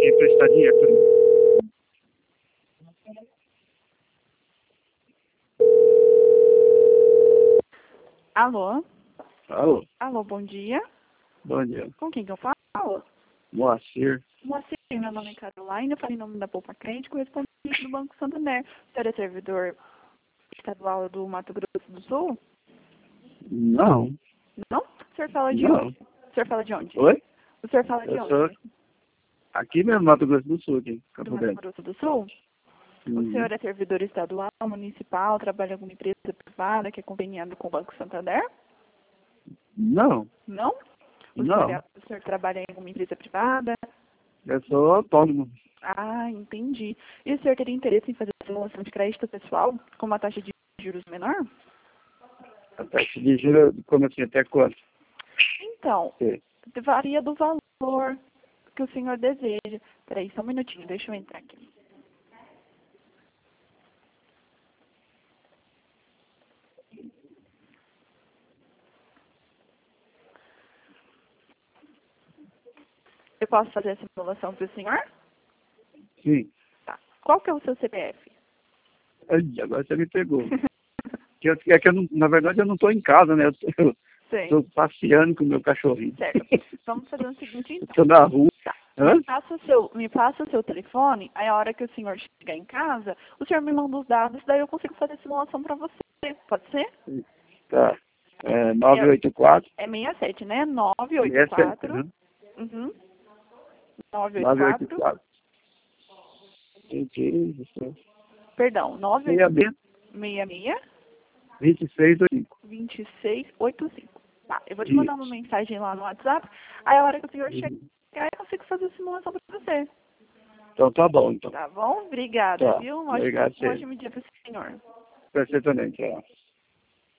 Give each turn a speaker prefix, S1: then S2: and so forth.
S1: te emprestar dinheiro pra mim.
S2: Alô?
S1: Alô,
S2: Alô, bom dia.
S1: bom dia.
S2: Com quem que eu falo?
S1: Moacir.
S2: Moacir, meu nome é Caroline, eu falei em nome da Poupa Crente, correspondente do Banco Santander. O senhor é servidor estadual do Mato Grosso do Sul?
S1: Não,
S2: Não? O senhor fala de
S1: não.
S2: onde? O senhor fala de onde?
S1: Oi?
S2: O senhor fala de
S1: Eu sou
S2: onde?
S1: aqui mesmo, Mato Grosso do Sul, aqui,
S2: Do
S1: Campo
S2: Mato
S1: Grande.
S2: Grosso do Sul? O senhor é servidor estadual, municipal, trabalha em alguma empresa privada que é conveniado com o Banco Santander?
S1: Não,
S2: Não?
S1: não.
S2: O senhor trabalha em alguma empresa privada?
S1: Eu sou autônomo.
S2: Ah, entendi. E o senhor teria interesse em fazer simulação de crédito pessoal com uma taxa de juros menor?
S1: A taxa de juros, como assim, até quanto?
S2: Então,
S1: Sim.
S2: varia do valor que o senhor deseja. Peraí, só um minutinho, deixa eu entrar aqui. Eu posso fazer a simulação para o senhor?
S1: Sim.
S2: Tá. Qual que é o seu CPF?
S1: Ai, agora você me pegou. É que eu não, na verdade eu não estou em casa, né? Eu
S2: Sim.
S1: estou passeando com o meu cachorrinho.
S2: Certo. Vamos fazer o seguinte, então.
S1: Estou na rua.
S2: Tá.
S1: Hã?
S2: Me passa o seu telefone, aí a hora que o senhor chegar em casa, o senhor me manda os dados, daí eu consigo fazer a simulação para você. Pode ser?
S1: Tá. É 984.
S2: É 67, né?
S1: 67,
S2: 984.
S1: né?
S2: Uhum. 984.
S1: 984. Gente,
S2: Perdão,
S1: 66,
S2: 966
S1: 2685.
S2: 2685. Tá, eu vou te mandar uma
S1: Isso.
S2: mensagem lá no WhatsApp, aí a hora que o senhor chegar,
S1: Uhum.
S2: eu consigo fazer a simulação para você.
S1: Então tá bom, então.
S2: Tá bom? Obrigada,
S1: Tá.
S2: viu?
S1: Obrigado,
S2: Um
S1: você.
S2: ótimo dia para o senhor.
S1: Pra você também, tchau.